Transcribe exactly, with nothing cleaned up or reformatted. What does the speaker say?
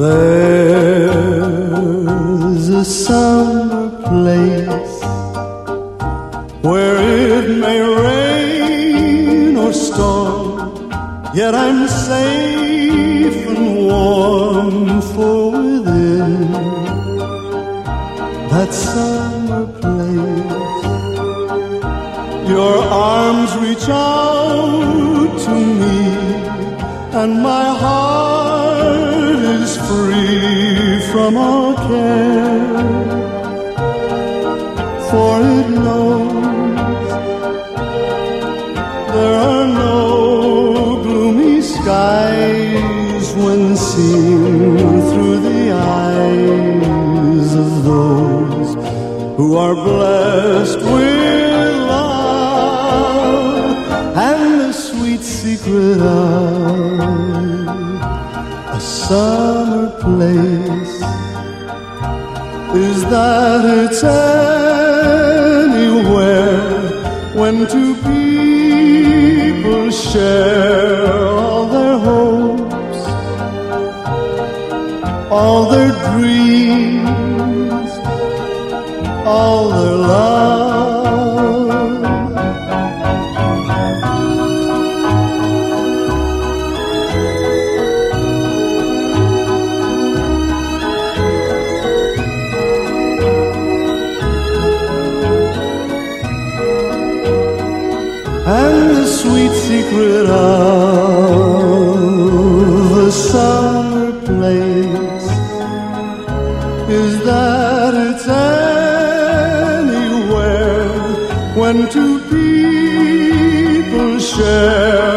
There's a summer place where it may rain or storm, yet I'm safe and warm, for within that summer place your arms reach out to me, and my heart is free from all care, for it knows there are no gloomy skies when seen through the eyes of those who are blessed with love. And the sweet secret of a summer place is that it's anywhere when two people share all their hopes, all their dreams, all their love. And the sweet secret of a summer place is that it's anywhere when two people share